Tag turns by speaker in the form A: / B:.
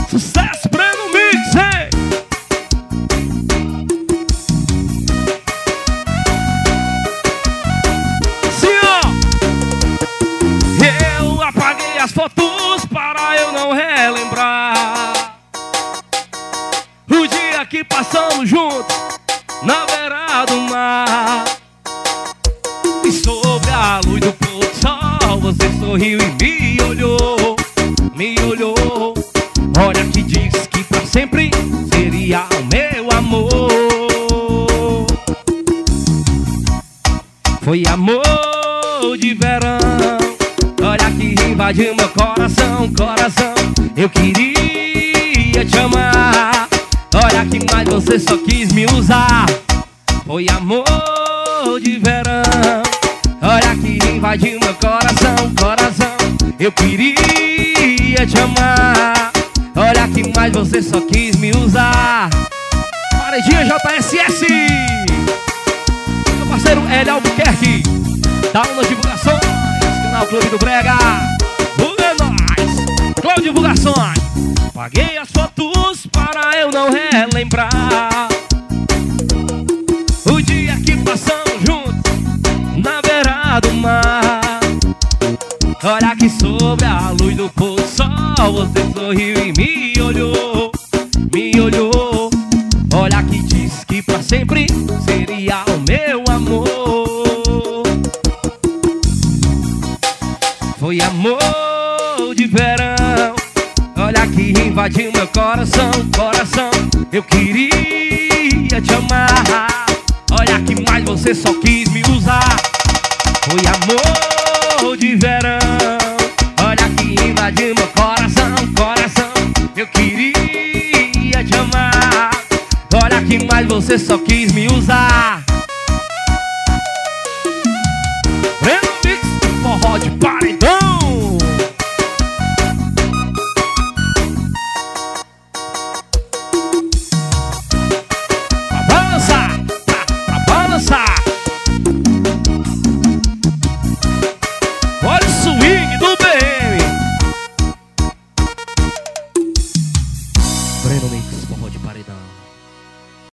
A: Sucesso, Breno Mix, hein? Sim, ó. Eu apaguei as fotos para eu não relembrar o dia que passamos juntos na beira do mar. E sobre a luz do pôr do sol você sorriu e me olhou, me olhou. Olha que disse que pra sempre seria o meu amor. Foi amor de verão. Olha que invadiu meu coração, coração. Eu queria te amar. Olha que mais você só quis me usar. Foi amor de verão. Olha que invadiu meu coração, coração. Eu queria te amar. Olha que mais você só quis me usar. Paredinha JSS, meu parceiro Hélio Albuquerque, dá uma divulgações, canal Clube do Brega. É nóis, Clube Divulgações. Paguei as fotos para eu não relembrar o dia que passamos juntos na beira do mar. Olha que sobre a luz do pôr do sol você sorriu e me olhou, me olhou. Olha que disse que pra sempre seria o meu amor. Foi amor de verão. Olha que invadiu meu coração, coração. Eu queria te amar. Olha que mais você só quis me usar. Foi amor de verão. Olha que invadiu meu coração, coração. Eu queria te amar. Olha que mais você só quis me usar. Breno Mix, forró de party.